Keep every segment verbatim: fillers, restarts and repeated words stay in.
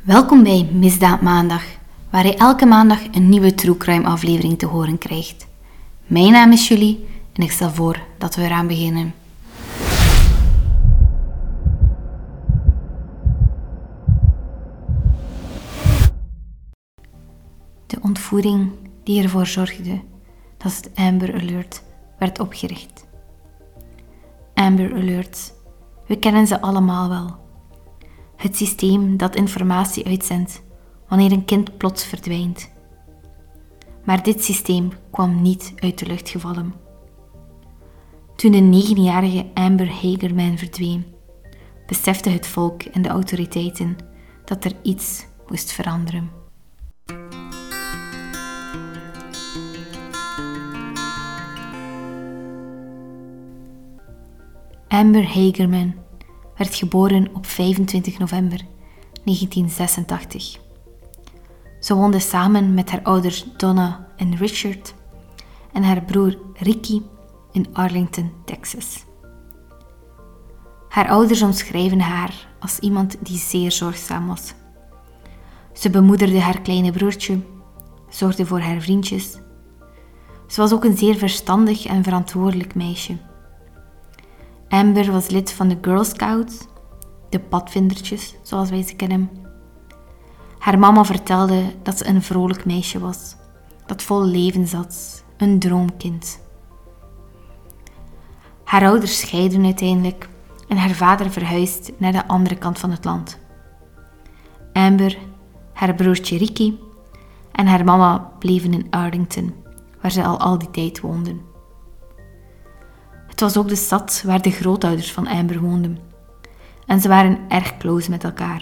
Welkom bij Misdaad Maandag, waar je elke maandag een nieuwe True Crime aflevering te horen krijgt. Mijn naam is Julie en ik stel voor dat we eraan beginnen. De ontvoering die ervoor zorgde dat het Amber Alert werd opgericht. Amber Alerts, we kennen ze allemaal wel. Het systeem dat informatie uitzendt wanneer een kind plots verdwijnt. Maar dit systeem kwam niet uit de lucht gevallen. Toen de negenjarige Amber Hagerman verdween, besefte het volk en de autoriteiten dat er iets moest veranderen. Amber Hagerman werd geboren op vijfentwintig november negentien zesentachtig. Ze woonde samen met haar ouders Donna en Richard en haar broer Ricky in Arlington, Texas. Haar ouders omschrijven haar als iemand die zeer zorgzaam was. Ze bemoederde haar kleine broertje, zorgde voor haar vriendjes. Ze was ook een zeer verstandig en verantwoordelijk meisje. Amber was lid van de Girl Scouts, de padvindertjes zoals wij ze kennen. Haar mama vertelde dat ze een vrolijk meisje was, dat vol leven zat, een droomkind. Haar ouders scheidden uiteindelijk en haar vader verhuisde naar de andere kant van het land. Amber, haar broertje Ricky en haar mama bleven in Arlington, waar ze al al die tijd woonden. Het was ook de stad waar de grootouders van Amber woonden en ze waren erg close met elkaar.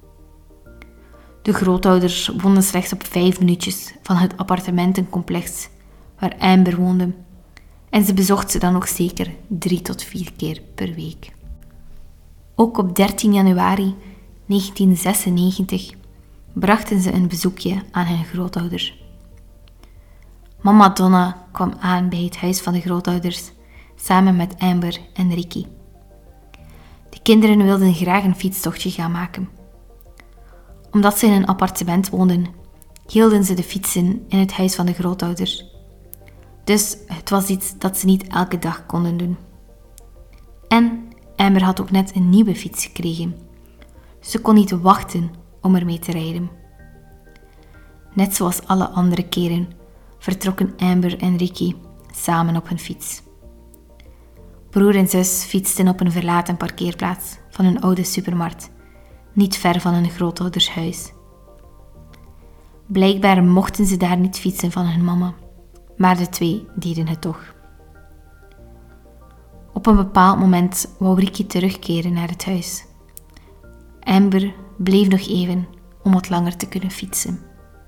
De grootouders woonden slechts op vijf minuutjes van het appartementencomplex waar Amber woonde en ze bezocht ze dan ook zeker drie tot vier keer per week. Ook op dertien januari negentien zesennegentig brachten ze een bezoekje aan hun grootouders. Mama Donna kwam aan bij het huis van de grootouders samen met Amber en Ricky. De kinderen wilden graag een fietstochtje gaan maken. Omdat ze in een appartement woonden, hielden ze de fietsen in het huis van de grootouders. Dus het was iets dat ze niet elke dag konden doen. En Amber had ook net een nieuwe fiets gekregen. Ze kon niet wachten om ermee te rijden. Net zoals alle andere keren vertrokken Amber en Ricky samen op hun fiets. Broer en zus fietsten op een verlaten parkeerplaats van een oude supermarkt, niet ver van hun grootouders huis. Blijkbaar mochten ze daar niet fietsen van hun mama, maar de twee deden het toch. Op een bepaald moment wou Ricky terugkeren naar het huis. Amber bleef nog even om wat langer te kunnen fietsen.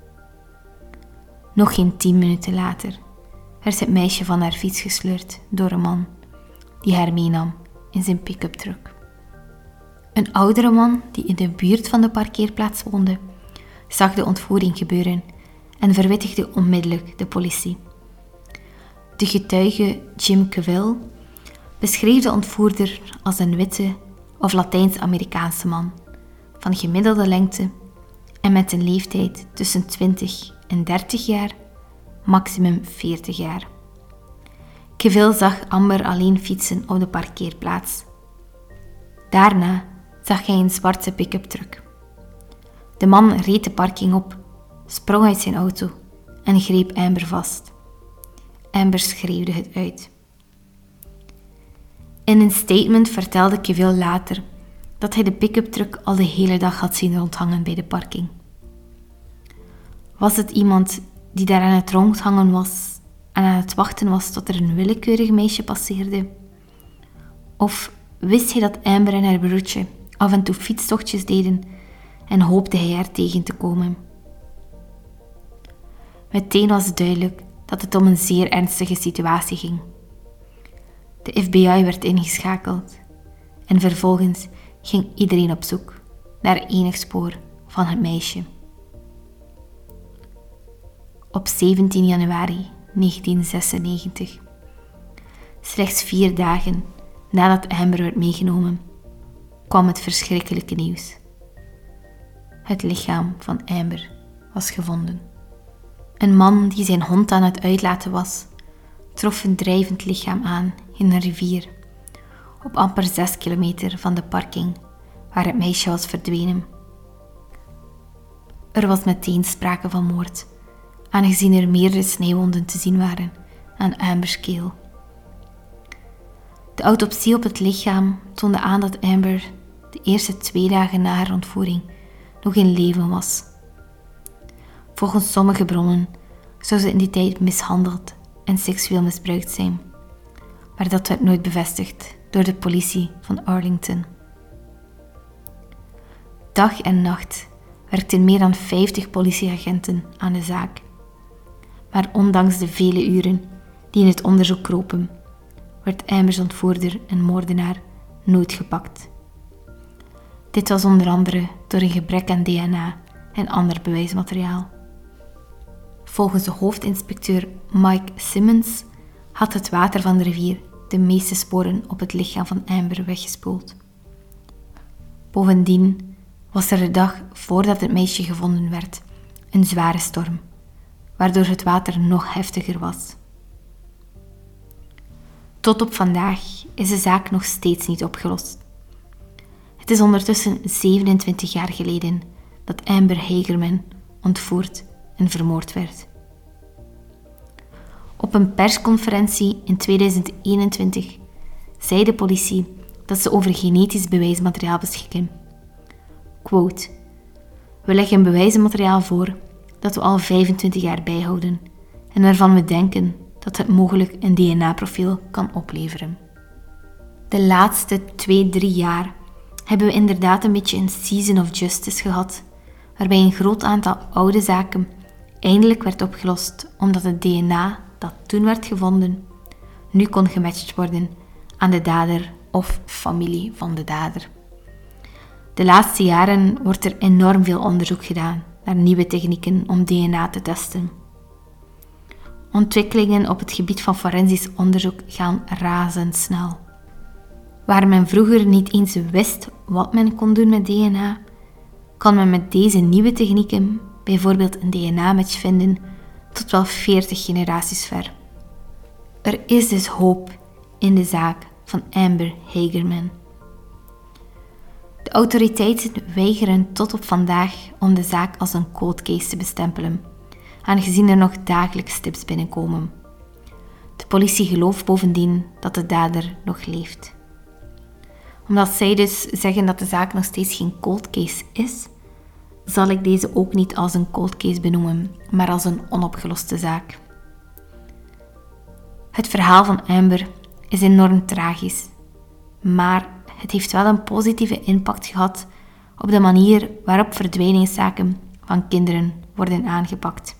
Nog geen tien minuten later werd het meisje van haar fiets gesleurd door een man die haar meenam in zijn pick-up truck. Een oudere man die in de buurt van de parkeerplaats woonde, zag de ontvoering gebeuren en verwittigde onmiddellijk de politie. De getuige Jim Cavill beschreef de ontvoerder als een witte of Latijns-Amerikaanse man van gemiddelde lengte en met een leeftijd tussen twintig en dertig jaar, maximum veertig jaar. Cavill zag Amber alleen fietsen op de parkeerplaats. Daarna zag hij een zwarte pick-up truck. De man reed de parking op, sprong uit zijn auto en greep Amber vast. Amber schreeuwde het uit. In een statement vertelde Cavill later dat hij de pick-up truck al de hele dag had zien rondhangen bij de parking. Was het iemand die daar aan het rondhangen was en aan het wachten was tot er een willekeurig meisje passeerde? Of wist hij dat Amber en haar broertje af en toe fietstochtjes deden en hoopte hij haar tegen te komen? Meteen was het duidelijk dat het om een zeer ernstige situatie ging. De F B I werd ingeschakeld en vervolgens ging iedereen op zoek naar enig spoor van het meisje. Op zeventien januari negentien zesennegentig, slechts vier dagen nadat Amber werd meegenomen, kwam het verschrikkelijke nieuws. het lichaam van Amber was gevonden. Een man die zijn hond aan het uitlaten was, trof een drijvend lichaam aan in een rivier, op amper zes kilometer van de parking waar het meisje was verdwenen. Er was meteen sprake van moord, aangezien er meerdere snijwonden te zien waren aan Ambers keel. De autopsie op het lichaam toonde aan dat Amber de eerste twee dagen na haar ontvoering nog in leven was. Volgens sommige bronnen zou ze in die tijd mishandeld en seksueel misbruikt zijn, maar dat werd nooit bevestigd door de politie van Arlington. Dag en nacht werkten meer dan vijftig politieagenten aan de zaak. Maar ondanks de vele uren die in het onderzoek kropen, werd Ambers ontvoerder en moordenaar nooit gepakt. Dit was onder andere door een gebrek aan D N A en ander bewijsmateriaal. Volgens de hoofdinspecteur Mike Simmons had het water van de rivier de meeste sporen op het lichaam van Amber weggespoeld. Bovendien was er de dag voordat het meisje gevonden werd een zware storm, waardoor het water nog heftiger was. Tot op vandaag is de zaak nog steeds niet opgelost. Het is ondertussen zevenentwintig jaar geleden dat Amber Hagerman ontvoerd en vermoord werd. Op een persconferentie in tweeduizend eenentwintig zei de politie dat ze over genetisch bewijsmateriaal beschikken. Quote: we leggen bewijsmateriaal voor dat we al vijfentwintig jaar bijhouden en waarvan we denken dat het mogelijk een D N A-profiel kan opleveren. De laatste twee, drie jaar hebben we inderdaad een beetje een season of justice gehad, waarbij een groot aantal oude zaken eindelijk werd opgelost omdat het D N A dat toen werd gevonden nu kon gematcht worden aan de dader of familie van de dader. De laatste jaren wordt er enorm veel onderzoek gedaan naar nieuwe technieken om D N A te testen. Ontwikkelingen op het gebied van forensisch onderzoek gaan razendsnel. Waar men vroeger niet eens wist wat men kon doen met D N A, kan men met deze nieuwe technieken bijvoorbeeld een D N A-match vinden tot wel veertig generaties ver. Er is dus hoop in de zaak van Amber Hagerman. De autoriteiten weigeren tot op vandaag om de zaak als een cold case te bestempelen, aangezien er nog dagelijks tips binnenkomen. De politie gelooft bovendien dat de dader nog leeft. Omdat zij dus zeggen dat de zaak nog steeds geen cold case is, zal ik deze ook niet als een cold case benoemen, maar als een onopgeloste zaak. Het verhaal van Amber is enorm tragisch, maar het heeft wel een positieve impact gehad op de manier waarop verdwijningszaken van kinderen worden aangepakt.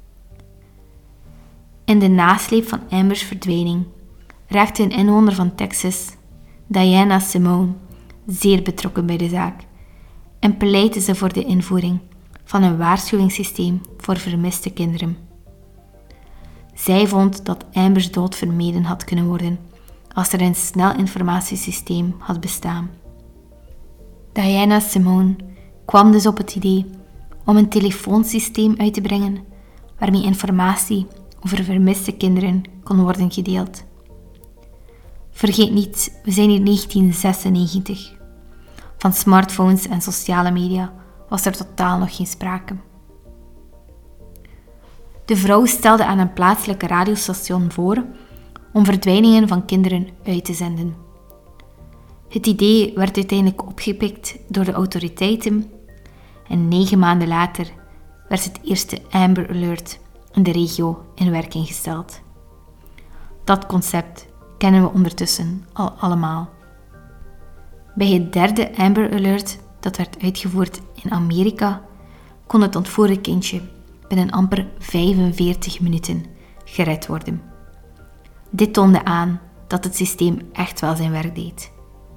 In de nasleep van Ambers verdwijning raakte een inwoner van Texas, Diana Simone, zeer betrokken bij de zaak en pleitte ze voor de invoering van een waarschuwingssysteem voor vermiste kinderen. Zij vond dat Ambers dood vermeden had kunnen worden als er een snel informatiesysteem had bestaan. Diana Simone kwam dus op het idee om een telefoonsysteem uit te brengen waarmee informatie over vermiste kinderen kon worden gedeeld. Vergeet niet, we zijn in negentien zesennegentig. Van smartphones en sociale media was er totaal nog geen sprake. De vrouw stelde aan een plaatselijke radiostation voor om verdwijningen van kinderen uit te zenden. Het idee werd uiteindelijk opgepikt door de autoriteiten en negen maanden later werd het eerste Amber Alert in de regio in werking gesteld. Dat concept kennen we ondertussen al allemaal. Bij het derde Amber Alert dat werd uitgevoerd in Amerika kon het ontvoerde kindje binnen amper vijfenveertig minuten gered worden. Dit toonde aan dat het systeem echt wel zijn werk deed.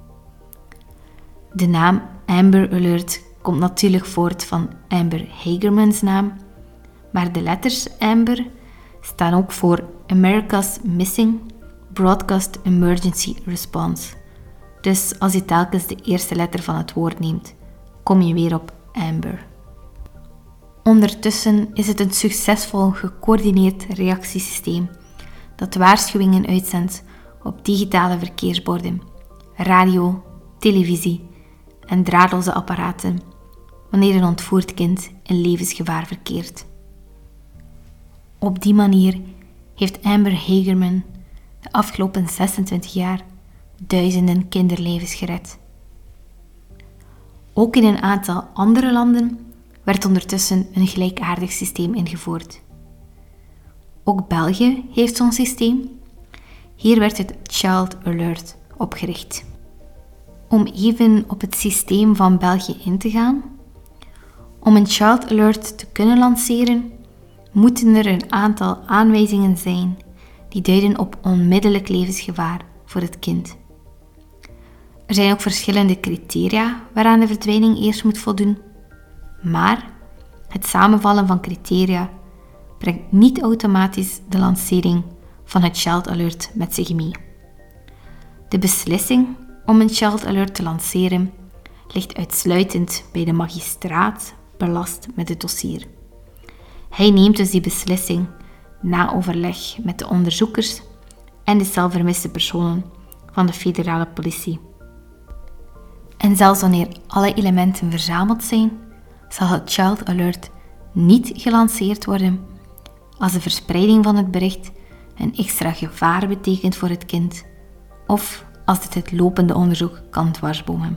De naam Amber Alert komt natuurlijk voort van Amber Hagerman's naam, maar de letters Amber staan ook voor America's Missing Broadcast Emergency Response. Dus als je telkens de eerste letter van het woord neemt, kom je weer op Amber. Ondertussen is het een succesvol gecoördineerd reactiesysteem dat waarschuwingen uitzendt op digitale verkeersborden, radio, televisie en draadloze apparaten wanneer een ontvoerd kind in levensgevaar verkeert. Op die manier heeft Amber Hagerman de afgelopen zesentwintig jaar duizenden kinderlevens gered. Ook in een aantal andere landen werd ondertussen een gelijkaardig systeem ingevoerd. Ook België heeft zo'n systeem. Hier werd het Child Alert opgericht. Om even op het systeem van België in te gaan. Om een Child Alert te kunnen lanceren, moeten er een aantal aanwijzingen zijn die duiden op onmiddellijk levensgevaar voor het kind. Er zijn ook verschillende criteria waaraan de verdwijning eerst moet voldoen, maar het samenvallen van criteria brengt niet automatisch de lancering van het Child Alert met zich mee. De beslissing om een Child Alert te lanceren ligt uitsluitend bij de magistraat belast met het dossier. Hij neemt dus die beslissing na overleg met de onderzoekers en de zelfvermiste personen van de federale politie. En zelfs wanneer alle elementen verzameld zijn, zal het Child Alert niet gelanceerd worden als de verspreiding van het bericht een extra gevaar betekent voor het kind of als dit het lopende onderzoek kan dwarsbomen.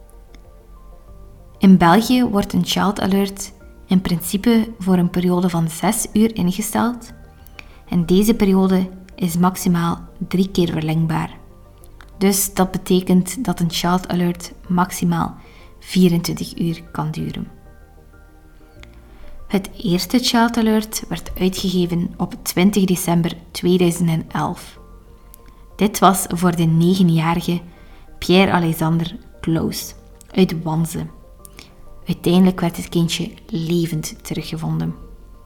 In België wordt een Child Alert in principe voor een periode van zes uur ingesteld en deze periode is maximaal drie keer verlengbaar. Dus dat betekent dat een Child Alert maximaal vierentwintig uur kan duren. Het eerste Child Alert werd uitgegeven op twintig december tweeduizend elf. Dit was voor de negenjarige Pierre-Alexander Claus uit Wanze. Uiteindelijk werd het kindje levend teruggevonden.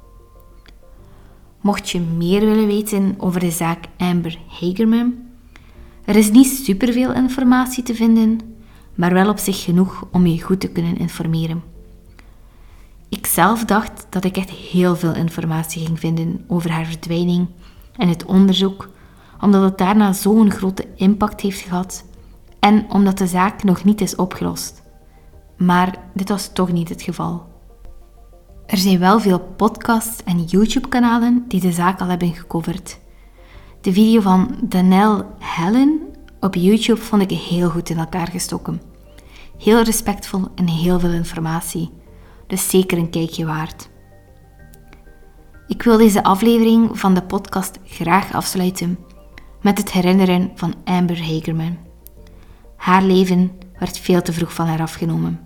Mocht je meer willen weten over de zaak Amber Hagerman, er is niet superveel informatie te vinden, maar wel op zich genoeg om je goed te kunnen informeren. Ik zelf dacht dat ik echt heel veel informatie ging vinden over haar verdwijning en het onderzoek, omdat het daarna zo'n grote impact heeft gehad en omdat de zaak nog niet is opgelost. Maar dit was toch niet het geval. Er zijn wel veel podcasts en YouTube-kanalen die de zaak al hebben gecoverd. De video van Danelle Helen op YouTube vond ik heel goed in elkaar gestoken. Heel respectvol en heel veel informatie. Dus zeker een kijkje waard. Ik wil deze aflevering van de podcast graag afsluiten met het herinneren van Amber Hagerman. Haar leven werd veel te vroeg van haar afgenomen.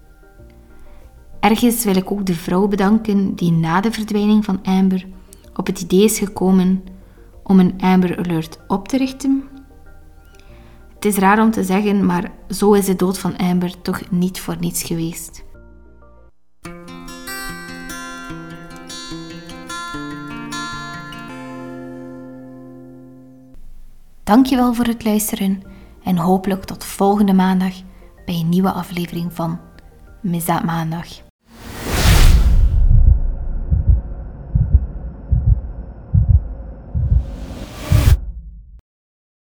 Ergens wil ik ook de vrouw bedanken die na de verdwijning van Amber op het idee is gekomen om een Amber Alert op te richten. Het is raar om te zeggen, maar zo is de dood van Amber toch niet voor niets geweest. Dankjewel voor het luisteren en hopelijk tot volgende maandag bij een nieuwe aflevering van Misdaad Maandag.